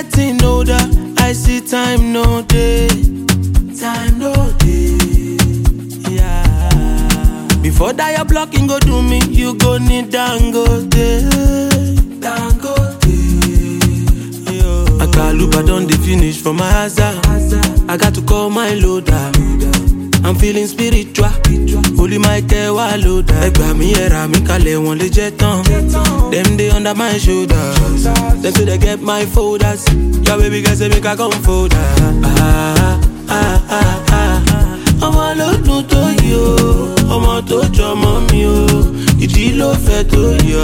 getting older, I see time no day. Time no day. Yeah. Before that your blocking go do me, you go need Dangote. Dangote. Akaluba done the finish for my hazard. I got to call my loader. I'm feeling spiritual. Holy Michael wa loader. Egba mi era mi kale won le je tan. Them they under my shoulders. Them say they get my folders. Your baby girl say make I come folder. Ọmọ ló dùn tó yìí o, ọmọ tó jọmọ mi o, ìdí ló fẹ́ tó yìí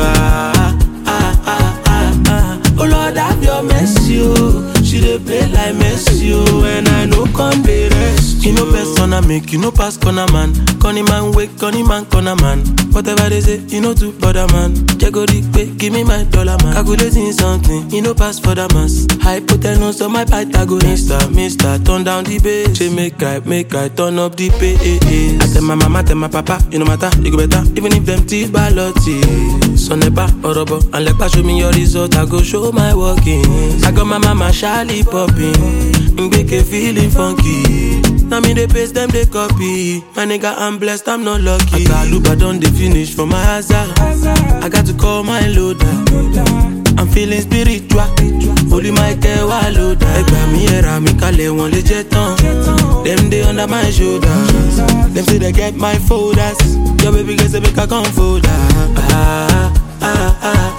o. Oh Lord, have your mercy, oh. She dey play like Messi, oh. And I know come dey rest. You know persona make you no pass corner man. Corny man wake, corny man corner man. Whatever they say, you know to bother man. Jago pay, give me my dollar man. Calculating something, you know pass for the mass. Hypotenuse on my Pythagoras. Mister, turn down the bass. She make I turn up the bass. I tell my mama, tell my papa, you no matter, you go better. Even if them thief balotti. Sonepa, orobo, and let show me your result. I go show my workings. I got my mama shyly popping. Mbeke feeling funky. Now me they paste them they copy. My nigga I'm blessed, I'm not lucky. Akaluba done the finish for my hazard. I got to call my loader. I'm feeling spiritual. Holy Michael wa loader. Egba mi era mi kale won le je tan. Them they under my shoulders. Them say they get my folders. Your baby girl say make I come folder.